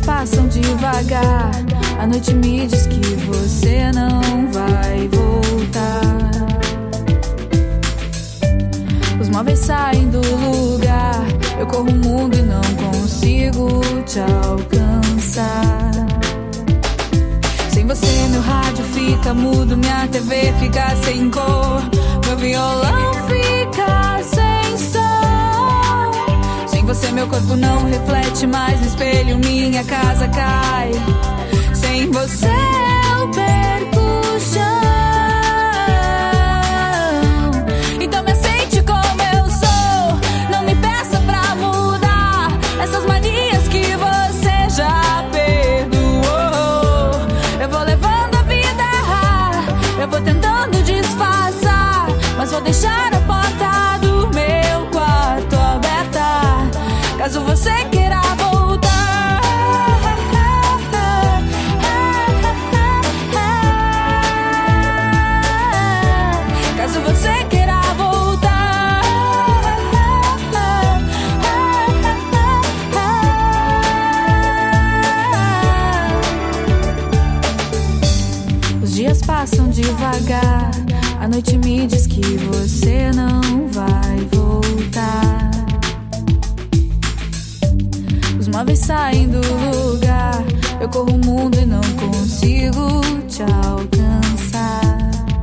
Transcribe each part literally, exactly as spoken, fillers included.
passam devagar. A noite me diz que você não vai voltar. Os móveis saem do lugar. Eu corro o mundo e não consigo te alcançar. Sem você meu rádio fica mudo, minha T V fica sem cor, meu violão fica sem som. Sem você meu corpo não reflete mais no espelho, minha casa cai. Sem você eu perco o chão. Então me aceite como eu sou, não me peça pra mudar essas manias que você já perdoou. Eu vou levando a vida, eu vou tentando disfarçar, mas vou deixar a porta do meu quarto aberta, caso você queira voltar. Caso você queira voltar. Os dias passam devagar. A noite me diz que você não vai voltar. Os móveis saem do lugar. Eu corro o mundo e não consigo te alcançar.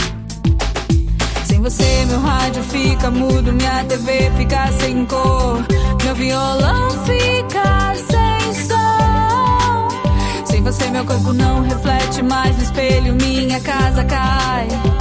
Sem você meu rádio fica mudo, minha T V fica sem cor, meu violão fica sem som. Sem você meu corpo não reflete mais no espelho, minha casa cai.